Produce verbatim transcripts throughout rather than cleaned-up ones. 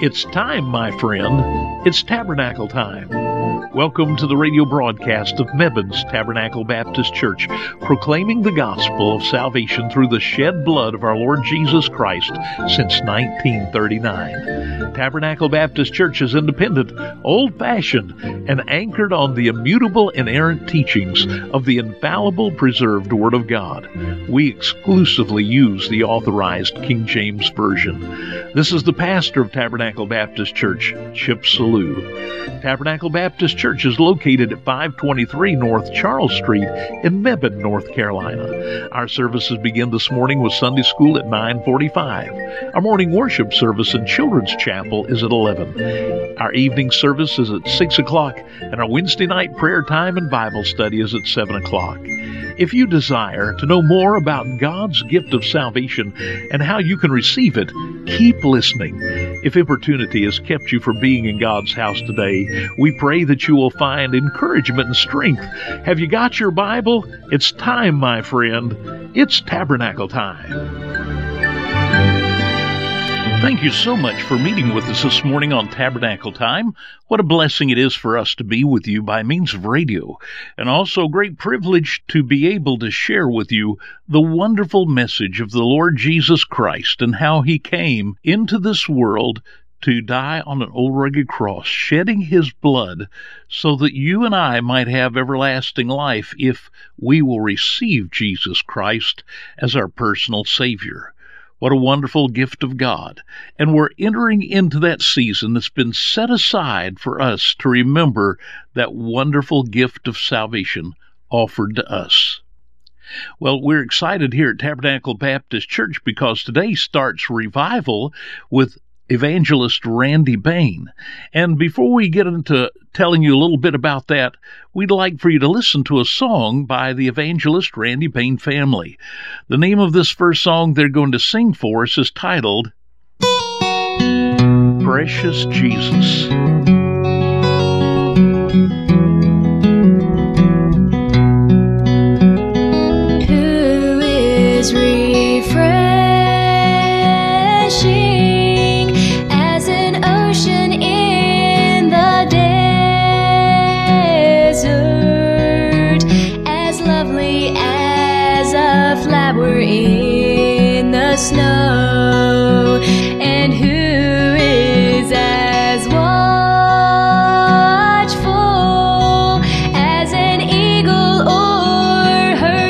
It's time, my friend. It's tabernacle time. Welcome to the radio broadcast of Mebbin's Tabernacle Baptist Church, proclaiming the gospel of salvation through the shed blood of our Lord Jesus Christ since nineteen thirty-nine. Tabernacle Baptist Church is independent, old-fashioned, and anchored on the immutable inerrant teachings of the infallible preserved Word of God. We exclusively use the authorized King James Version. This is the pastor of Tabernacle Baptist Church, Chip Salou. Tabernacle Baptist Church is located at five twenty-three North Charles Street in Mebane, North Carolina. Our services begin this morning with Sunday school at nine forty-five. Our morning worship service and children's chapel is at eleven. Our evening service is at six o'clock, and our Wednesday night prayer time and Bible study is at seven o'clock. If you desire to know more about God's gift of salvation and how you can receive it, keep listening. If importunity has kept you from being in God's house today, we pray that you will find encouragement and strength. Have you got your Bible? It's time, my friend. It's tabernacle time. Thank you so much for meeting with us this morning on Tabernacle Time. What a blessing it is for us to be with you by means of radio, and also a great privilege to be able to share with you the wonderful message of the Lord Jesus Christ and how He came into this world to die on an old rugged cross, shedding His blood so that you and I might have everlasting life if we will receive Jesus Christ as our personal Savior. What a wonderful gift of God. And we're entering into that season that's been set aside for us to remember that wonderful gift of salvation offered to us. Well, we're excited here at Tabernacle Baptist Church because today starts revival with evangelist Randy Bain. And before we get into telling you a little bit about that, we'd like for you to listen to a song by the evangelist Randy Bain family. The name of this first song they're going to sing for us is titled Precious Jesus. Who is refreshing in the snow, and who is as watchful as an eagle o'er her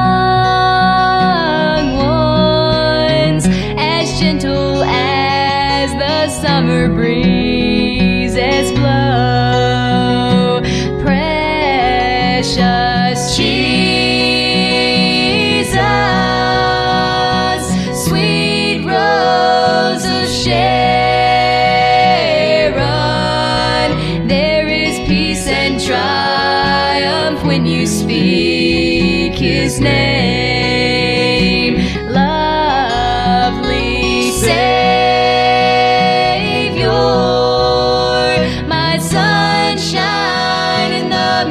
young ones, as gentle as the summer breezes blow. Precious Jesus, His name, lovely Savior, my sunshine in the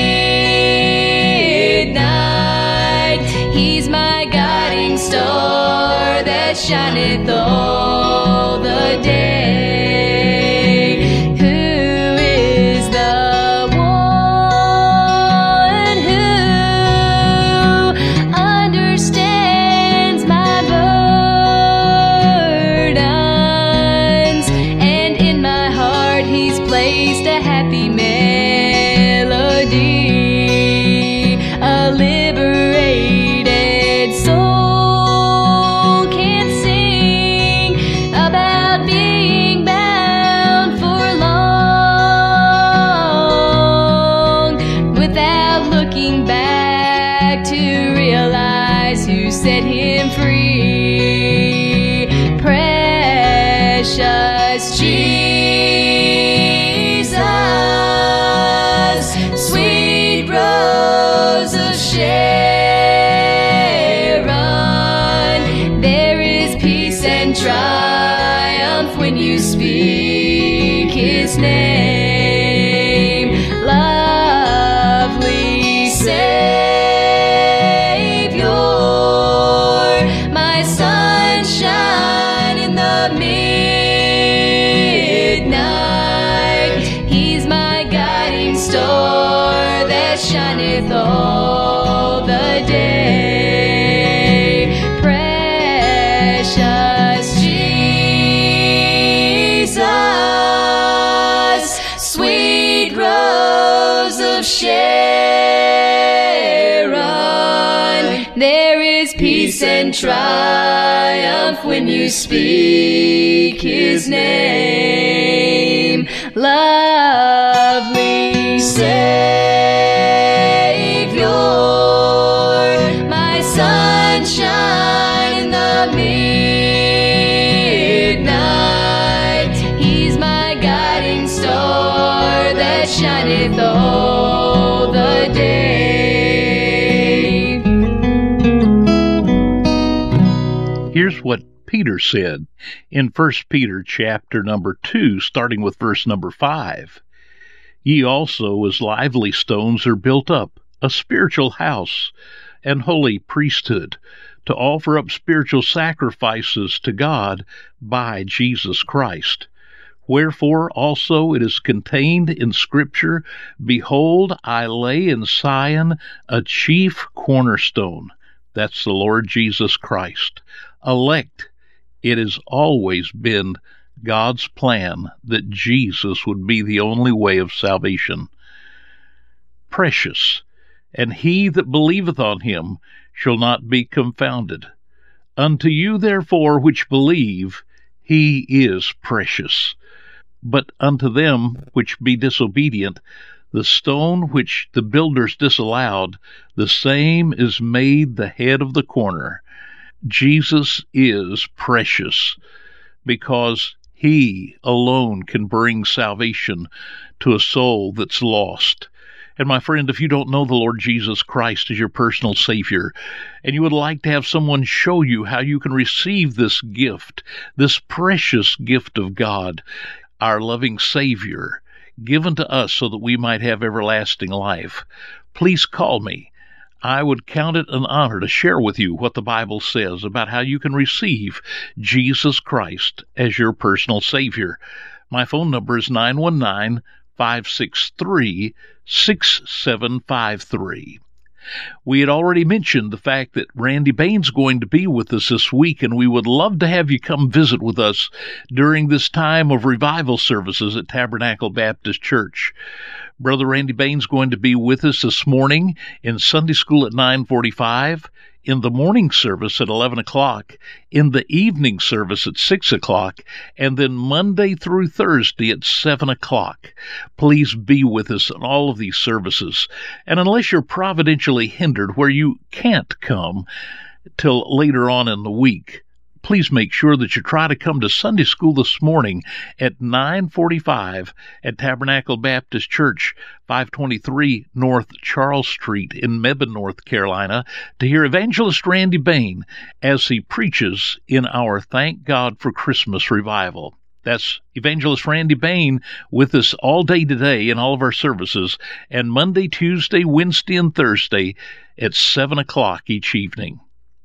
midnight. He's my guiding star that shineth all the day. Jesus, sweet rose of Sharon, there is peace and triumph when you speak His name, lovely Savior, my sunshine in the midnight. shineth all the day. Precious Jesus, sweet rose of Sharon, there is peace and triumph when you speak his name. Lovely Savior, my sunshine in the midnight, he's my guiding star that shineth all the day. Here's what Peter said in First Peter chapter number two, starting with verse number five. Ye also as lively stones are built up, a spiritual house and holy priesthood, to offer up spiritual sacrifices to God by Jesus Christ. Wherefore also it is contained in Scripture, Behold, I lay in Sion a chief cornerstone. That's the Lord Jesus Christ. Elect. It has always been God's plan that Jesus would be the only way of salvation. Precious. And he that believeth on him shall not be confounded. Unto you therefore which believe, he is precious. But unto them which be disobedient, the stone which the builders disallowed, the same is made the head of the corner. Jesus is precious because he alone can bring salvation to a soul that's lost. And my friend, if you don't know the Lord Jesus Christ as your personal Savior, and you would like to have someone show you how you can receive this gift, this precious gift of God, our loving Savior, given to us so that we might have everlasting life, please call me. I would count it an honor to share with you what the Bible says about how you can receive Jesus Christ as your personal Savior. My phone number is nine one nine, five six three, six seven five three. We had already mentioned the fact that Randy Bain's going to be with us this week, and we would love to have you come visit with us during this time of revival services at Tabernacle Baptist Church. Brother Randy Bain's going to be with us this morning in Sunday school at nine forty-five, in the morning service at eleven o'clock, in the evening service at six o'clock, and then Monday through Thursday at seven o'clock. Please be with us in all of these services. And unless you're providentially hindered where you can't come till later on in the week, please make sure that you try to come to Sunday school this morning at nine forty-five at Tabernacle Baptist Church, five twenty-three North Charles Street in Mebane, North Carolina, to hear Evangelist Randy Bain as he preaches in our Thank God for Christmas revival. That's Evangelist Randy Bain with us all day today in all of our services, and Monday, Tuesday, Wednesday, and Thursday at seven o'clock each evening.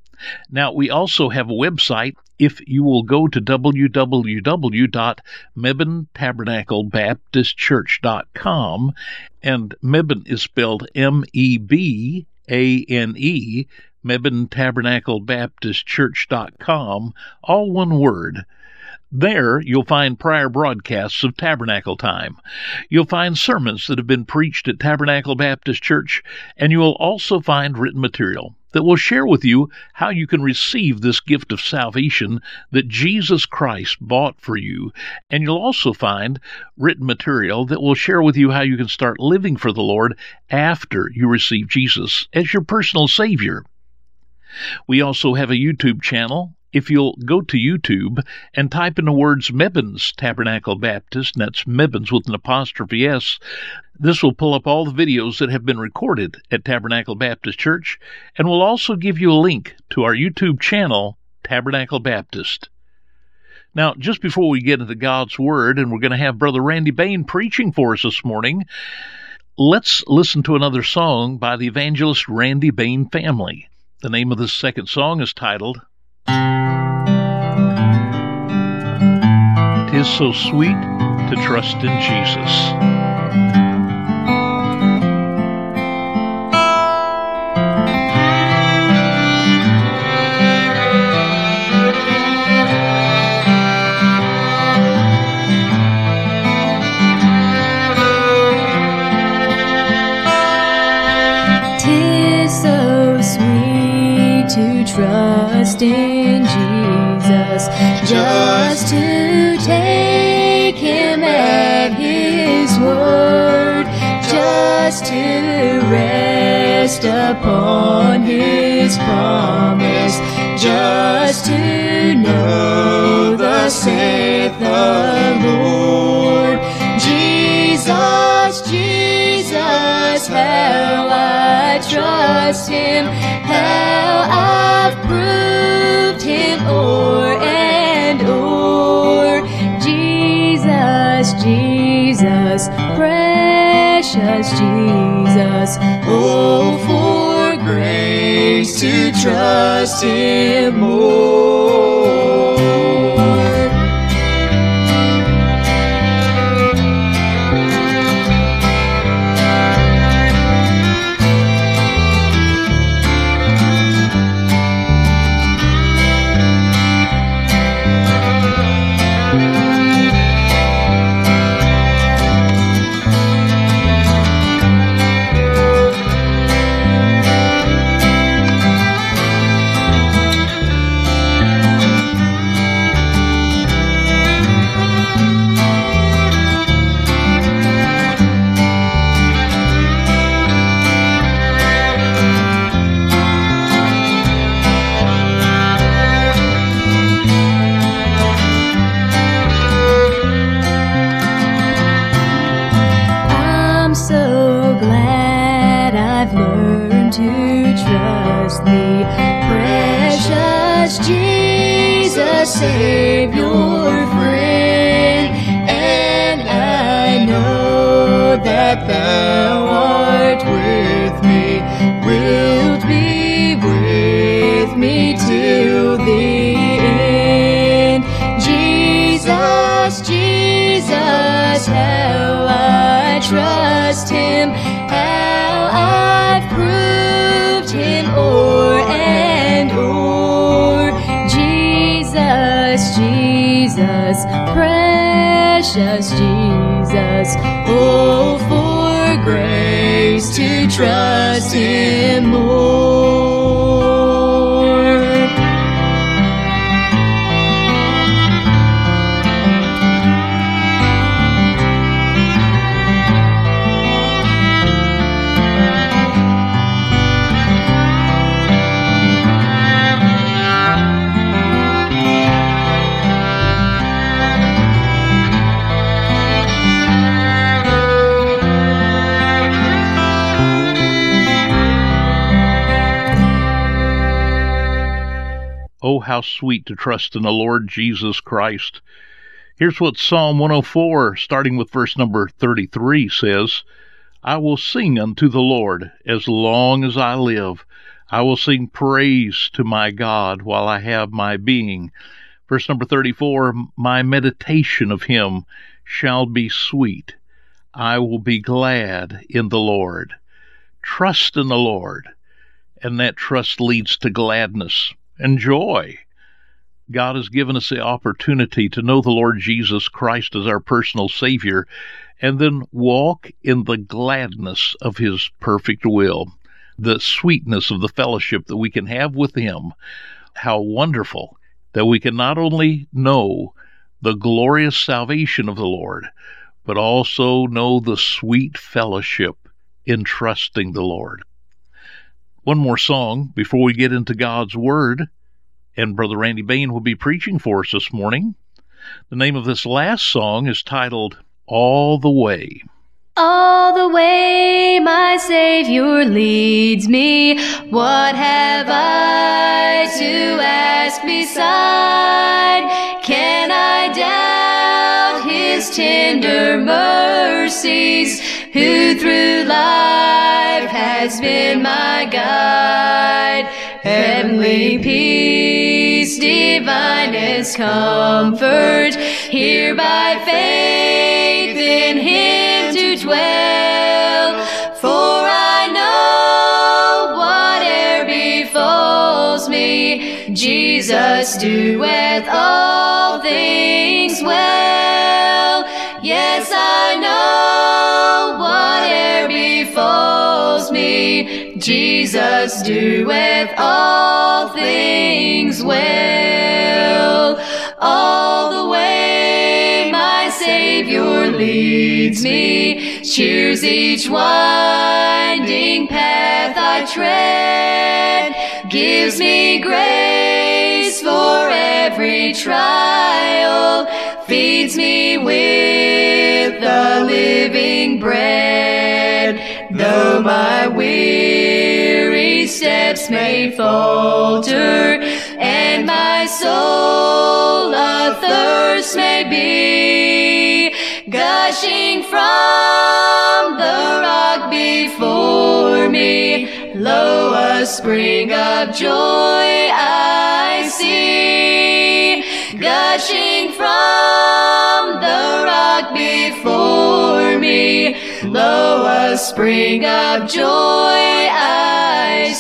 Now, we also have a website. If you will go to w w w dot mebane tabernacle baptist church dot com, and Mebane is spelled M E B A N E, mebane tabernacle baptist church dot com, all one word. There, you'll find prior broadcasts of Tabernacle Time. You'll find sermons that have been preached at Tabernacle Baptist Church, and you will also find written material that will share with you how you can receive this gift of salvation that Jesus Christ bought for you. And you'll also find written material that will share with you how you can start living for the Lord after you receive Jesus as your personal Savior. We also have a YouTube channel. If you'll go to YouTube and type in the words Mebane's Tabernacle Baptist, and that's Mebane's with an apostrophe S, this will pull up all the videos that have been recorded at Tabernacle Baptist Church, and will also give you a link to our YouTube channel, Tabernacle Baptist. Now, just before we get into God's Word, and we're going to have Brother Randy Bain preaching for us this morning, let's listen to another song by the evangelist Randy Bain family. The name of this second song is titled, "'Tis So Sweet to Trust in Jesus." trust in Jesus, just to take Him at His word, just to rest upon His promise, just to know thus saith the Lord. Jesus, Jesus, how I trust Him, how I've proved Him o'er and o'er. Jesus, Jesus, precious Jesus, oh, for grace to trust Him more. Savior, friend, and I know that Thou art with me, wilt be with me till the end. Jesus, Jesus, how I trust Him, how I've proved Him o'er and o'er. Jesus, precious Jesus, oh, for grace to trust Him more. Oh, how sweet to trust in the Lord Jesus Christ. Here's what Psalm one oh four, starting with verse number thirty-three, says, I will sing unto the Lord as long as I live. I will sing praise to my God while I have my being. Verse number thirty-four, my meditation of Him shall be sweet. I will be glad in the Lord. Trust in the Lord, and that trust leads to gladness and joy. God has given us the opportunity to know the Lord Jesus Christ as our personal Savior, and then walk in the gladness of His perfect will, the sweetness of the fellowship that we can have with Him. How wonderful that we can not only know the glorious salvation of the Lord, but also know the sweet fellowship in trusting the Lord. One more song before we get into God's Word, and Brother Randy Bain will be preaching for us this morning. The name of this last song is titled, All the Way. All the way my Savior leads me, what have I to ask beside? Can I doubt His tender mercies, who through life has been my guide? Heavenly peace, divinest comfort, here by faith in Him to dwell. For I know whate'er befalls me, Jesus doeth all things well. Yes, I know whate'er befalls me, Jesus doeth all things well. All the way my Savior leads me, cheers each winding path I tread, gives me grace for every trial, feeds me with the living bread. Though my weary steps may falter, and my soul athirst may be, gushing from the rock before me, lo, a spring of joy I see, gushing from the rock before me, lo, a spring of joy I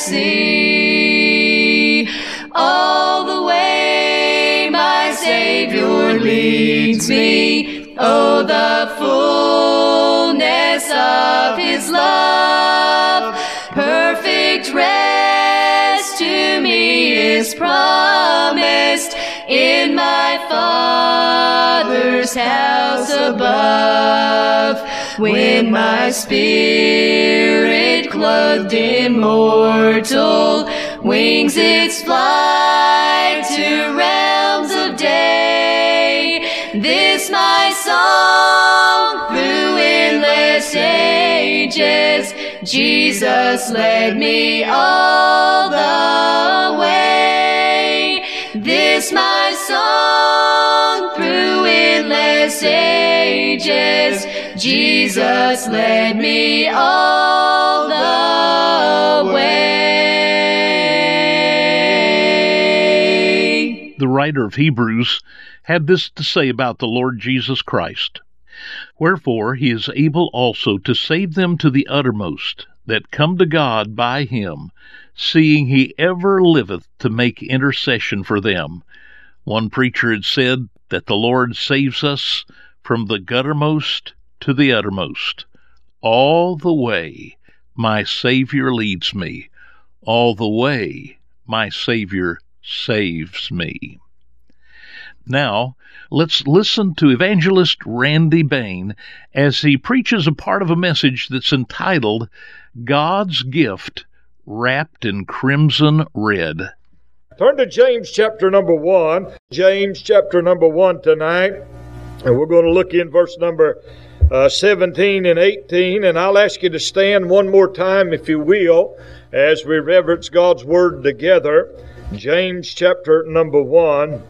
see. All the way my Savior leads me, oh, the fullness of His love, perfect rest to me is promised in my Father's house above. When my spirit, clothed immortal, wings its flight to realms of day, this my song through endless ages, Jesus led me all the way. This my song through endless ages, Jesus led me all the way. The writer of Hebrews had this to say about the Lord Jesus Christ. Wherefore he is able also to save them to the uttermost that come to God by him, seeing he ever liveth to make intercession for them. One preacher had said that the Lord saves us from the guttermost to the uttermost. All the way my Savior leads me. All the way my Savior saves me. Now, let's listen to Evangelist Randy Bain as he preaches a part of a message that's entitled, God's Gift Wrapped in Crimson Red. Turn to James chapter number one. James chapter number one tonight. And we're going to look in verse number uh, seventeen and eighteen. And I'll ask you to stand one more time, if you will, as we reverence God's Word together. James chapter number one.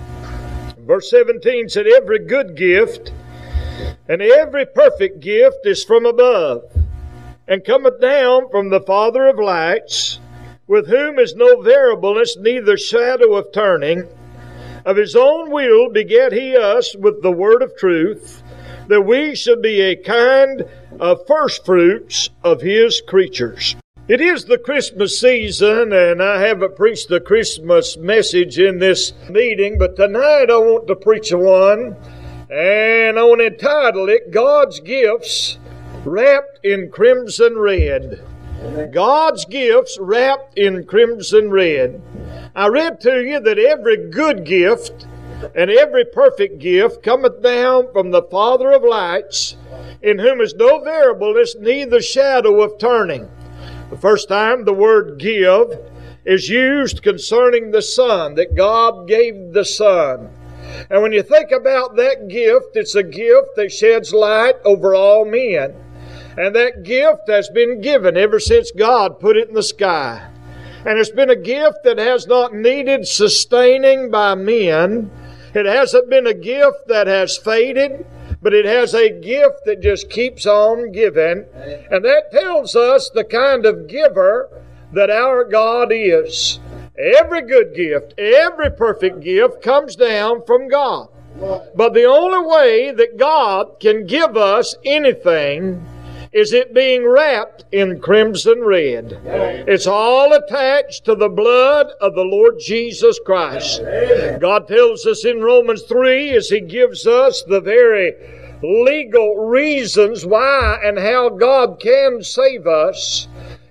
Verse seventeen said, Every good gift and every perfect gift is from above, and cometh down from the Father of lights, with whom is no variableness, neither shadow of turning. Of His own will begat He us with the word of truth, that we should be a kind of firstfruits of His creatures. It is the Christmas season, and I haven't preached the Christmas message in this meeting, but tonight I want to preach one, and I want to entitle it, God's Gifts Wrapped in Crimson Red. God's Gifts Wrapped in Crimson Red. I read to you that every good gift and every perfect gift cometh down from the Father of lights, in whom is no variableness, neither shadow of turning. The first time the word give is used concerning the Son, that God gave the Son. And when you think about that gift, it's a gift that sheds light over all men. And that gift has been given ever since God put it in the sky. And it's been a gift that has not needed sustaining by men. It hasn't been a gift that has faded, but it has a gift that just keeps on giving. And that tells us the kind of giver that our God is. Every good gift, every perfect gift comes down from God. But the only way that God can give us anything is it being wrapped in crimson red. It's all attached to the blood of the Lord Jesus Christ. God tells us in Romans three, as He gives us the very legal reasons why and how God can save us,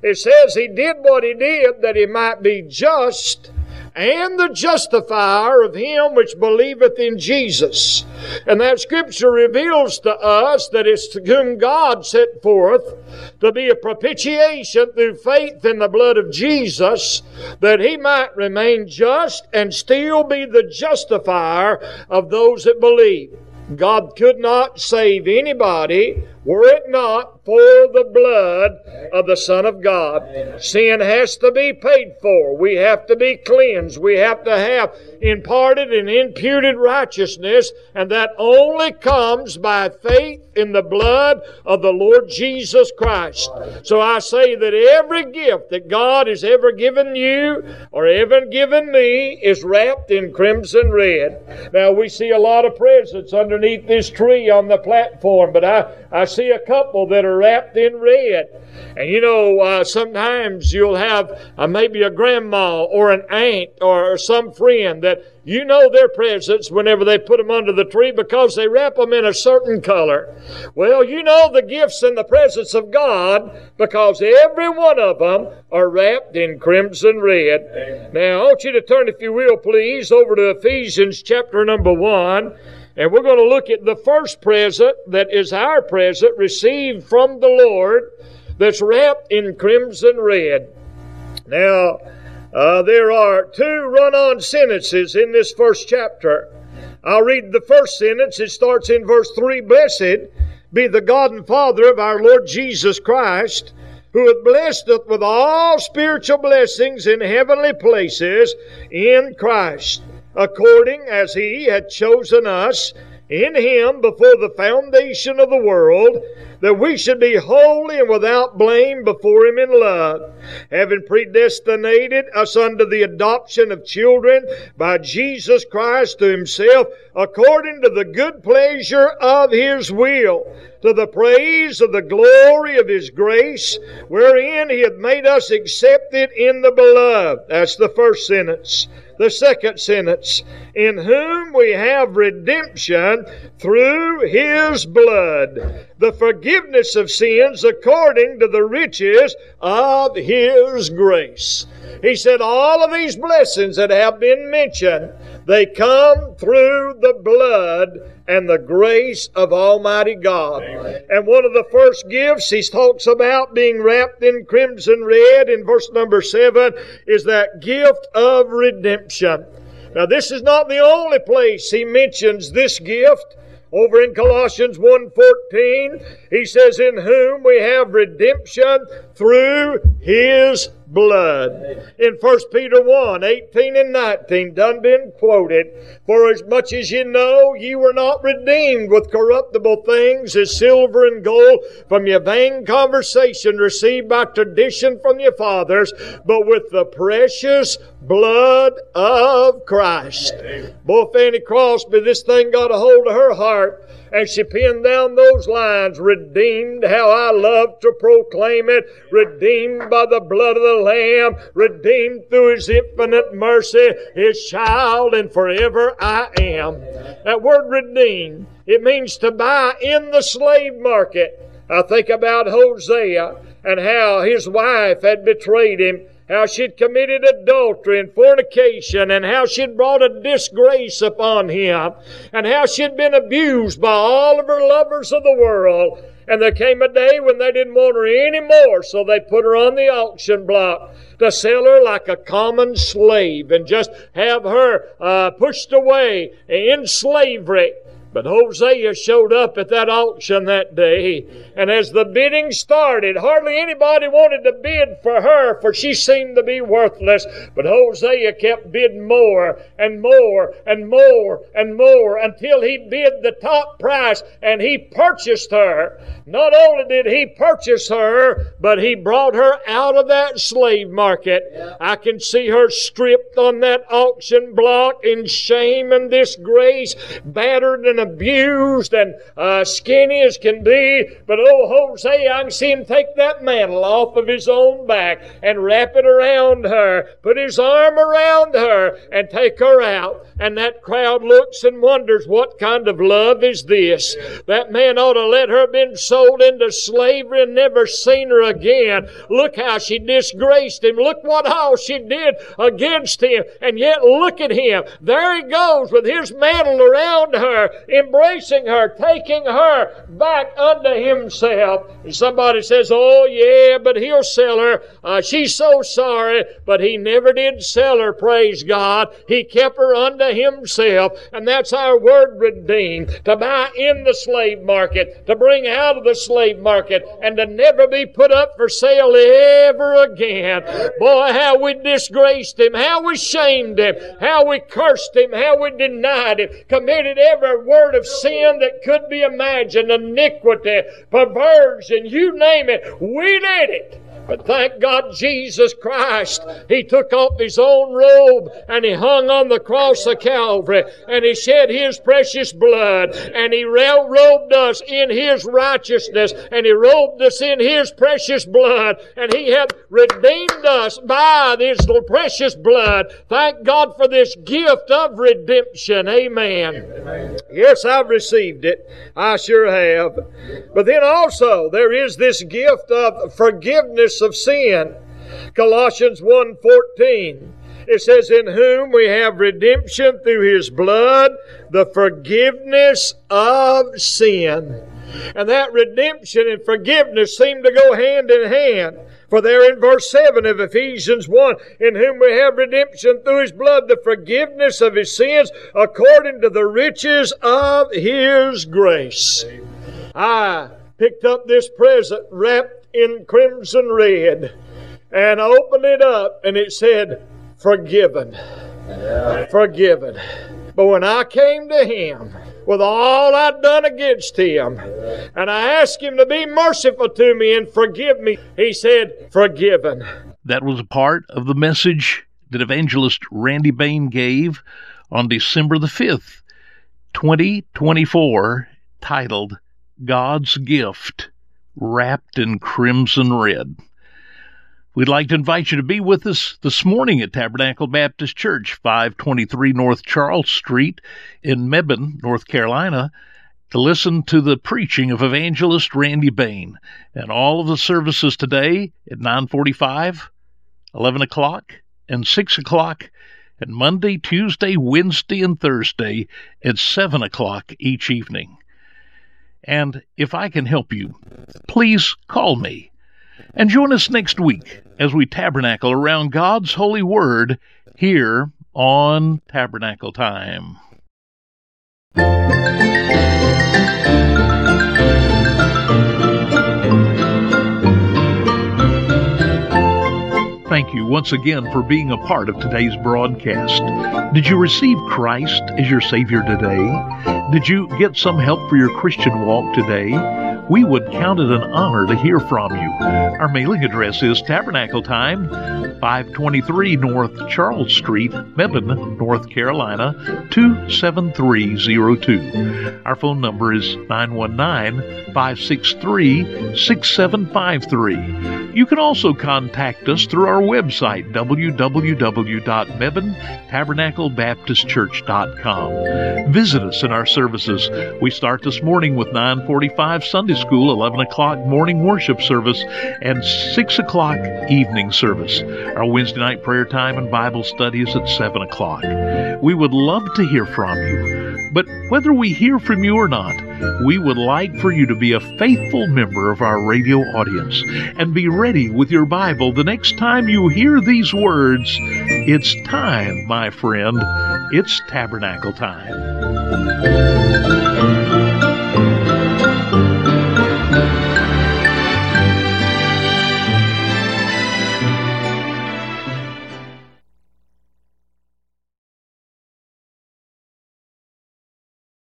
It says He did what He did that He might be just and the justifier of him which believeth in Jesus. And that Scripture reveals to us that it's to whom God set forth to be a propitiation through faith in the blood of Jesus, that He might remain just and still be the justifier of those that believe. God could not save anybody were it not for the blood of the Son of God. Sin has to be paid for. We have to be cleansed. We have to have imparted and imputed righteousness, and that only comes by faith in the blood of the Lord Jesus Christ. So I say that every gift that God has ever given you or ever given me is wrapped in crimson red. Now we see a lot of presents underneath this tree on the platform, but I, I see a couple that are wrapped in red. And you know, uh, sometimes you'll have uh, maybe a grandma or an aunt or some friend that you know their presents whenever they put them under the tree because they wrap them in a certain color. Well, you know the gifts and the presents of God because every one of them are wrapped in crimson red. Amen. Now, I want you to turn, if you will, please, over to Ephesians chapter number one. And we're going to look at the first present that is our present received from the Lord that's wrapped in crimson red. Now, uh, there are two run-on sentences in this first chapter. I'll read the first sentence. It starts in verse three. Blessed be the God and Father of our Lord Jesus Christ, who hath blessed us with all spiritual blessings in heavenly places in Christ, according as He had chosen us in Him before the foundation of the world, that we should be holy and without blame before Him in love, having predestinated us unto the adoption of children by Jesus Christ to Himself, according to the good pleasure of His will, to the praise of the glory of His grace, wherein He hath made us accepted in the Beloved. That's the first sentence. The second sentence, in whom we have redemption through His blood, the forgiveness of sins according to the riches of His grace. He said all of these blessings that have been mentioned, they come through the blood and the grace of Almighty God. Amen. And one of the first gifts He talks about being wrapped in crimson red in verse number seven is that gift of redemption. Now this is not the only place He mentions this gift. Over in Colossians one fourteen, He says, in whom we have redemption through His blood. In First Peter one eighteen and nineteen, done been quoted, for as much as you know, ye were not redeemed with corruptible things as silver and gold from your vain conversation received by tradition from your fathers, but with the precious blood of Christ. Boy, Fanny Crosby, this thing got a hold of her heart, and she penned down those lines, redeemed, how I love to proclaim it, redeemed by the blood of the Lamb, redeemed through His infinite mercy, His child, and forever I am. That word redeemed, it means to buy in the slave market. I think about Hosea and how his wife had betrayed him, how she'd committed adultery and fornication, and how she'd brought a disgrace upon him, and how she'd been abused by all of her lovers of the world. And there came a day when they didn't want her anymore, so they put her on the auction block to sell her like a common slave and just have her uh, pushed away in slavery. But Hosea showed up at that auction that day, and as the bidding started, hardly anybody wanted to bid for her, for she seemed to be worthless. But Hosea kept bidding more and more and more and more until he bid the top price, and he purchased her. Not only did he purchase her, but he brought her out of that slave market. Yeah. I can see her stripped on that auction block in shame and disgrace, battered and abused and uh, skinny as can be. But old Hosea, I can see him take that mantle off of his own back and wrap it around her, put his arm around her, and take her out. And that crowd looks and wonders, what kind of love is this? That man ought to let her been sold into slavery and never seen her again. Look how she disgraced him. Look what all she did against him. And yet look at him. There he goes with his mantle around her, embracing her, taking her back unto himself. And somebody says, oh yeah, but he'll sell her. Uh, she's so sorry, but he never did sell her, praise God. He kept her unto himself. And that's our word, redeemed. To buy in the slave market, to bring out of the slave market, and to never be put up for sale ever again. Boy, how we disgraced him, how we shamed him, how we cursed him, how we denied him, committed every word of sin that could be imagined, iniquity, perversion, you name it, we did it. But thank God Jesus Christ, He took off His own robe and He hung on the cross of Calvary and He shed His precious blood and He robed us in His righteousness and He robed us in His precious blood and He hath redeemed us by His precious blood. Thank God for this gift of redemption. Amen. Amen. Yes, I've received it. I sure have. But then also there is this gift of forgiveness of sin. Colossians one fourteen. It says, in whom we have redemption through His blood, the forgiveness of sin. And that redemption and forgiveness seem to go hand in hand. For there in verse seven of Ephesians one, in whom we have redemption through His blood, the forgiveness of His sins, according to the riches of His grace. I picked up this present wrapped in crimson red, and I opened it up, and it said, forgiven. Yeah. Forgiven. But when I came to Him with all I'd done against Him, and I asked Him to be merciful to me and forgive me, He said, forgiven. That was a part of the message that evangelist Randy Bain gave on December the fifth, twenty twenty-four, titled, God's Gift, Wrapped in Crimson Red. We'd like to invite you to be with us this morning at Tabernacle Baptist Church, five twenty-three North Charles Street in Mebane, North Carolina, to listen to the preaching of evangelist Randy Bain. And all of the services today at nine forty-five, eleven o'clock, and six o'clock, and Monday, Tuesday, Wednesday, and Thursday at seven o'clock each evening. And if I can help you, please call me. And join us next week as we tabernacle around God's holy word here on Tabernacle Time. Thank you once again for being a part of today's broadcast. Did you receive Christ as your Savior today? Did you get some help for your Christian walk today? We would count it an honor to hear from you. Our mailing address is Tabernacle Time, five twenty-three North Charles Street, Mebane, North Carolina, two seven three zero two. Our phone number is nine one nine, five six three, six seven five three. You can also contact us through our website, w w w dot mebane tabernacle baptist church dot com. Visit us in our services. We start this morning with nine forty-five Sunday School, eleven o'clock morning worship service, and six o'clock evening service. Our Wednesday night prayer time and Bible study is at seven o'clock. We would love to hear from you, but whether we hear from you or not, we would like for you to be a faithful member of our radio audience and be ready with your Bible the next time you hear these words. It's time, my friend. It's Tabernacle Time.